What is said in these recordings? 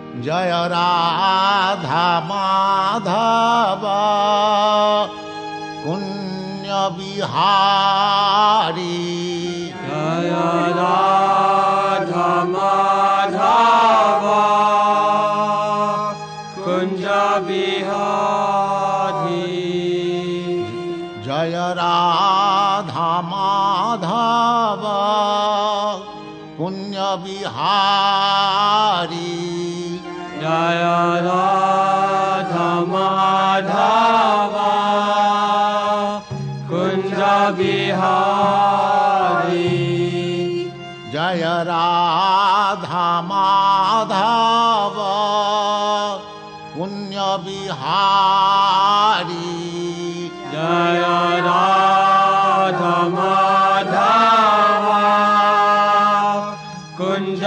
Jai Radha Madhav Punya Bihari Jai Radha Madhav Kunj Bihari Jai Radha Madhav Punya Bihari Jai Radha Madhav Kunj Bihari Jai Radha Madhav Punya Bihari Jai Radha Madhav Kunj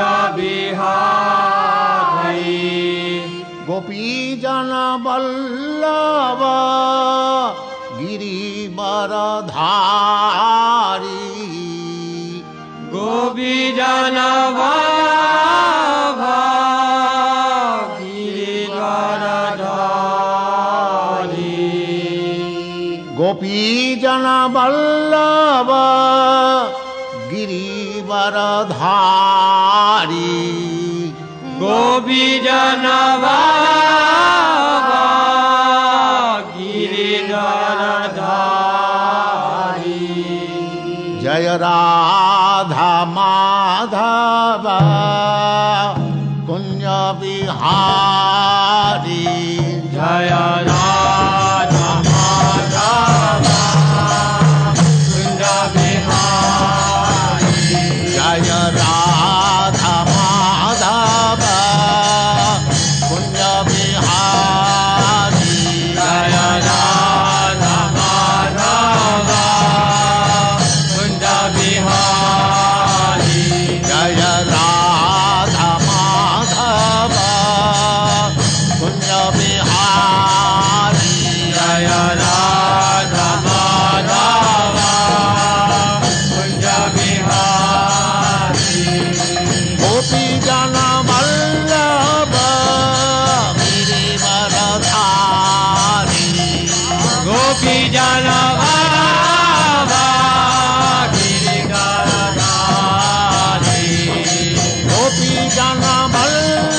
Bihari Gopi Jan Vallabh Girivardhari Gopi Jan Vallabh Girivardhari Gopi Jan Vallabh Girivardhari Gopi Jan Vallabh Girivardhari Jai Radha Madhav Kunj Bihari Jai Radha Madhav Kunj Bihari Jai Radha Madhav Kunj Bihari Jai Radha Madhav Kunj Bihari Jai Radha Madhav Kunj Bihari Jai Radha Madhav Kunj Bihari Gopi Jan Vallabh Girivardhari Gopi Jan Vallabh Girivardhari Gopi Jan Vallabh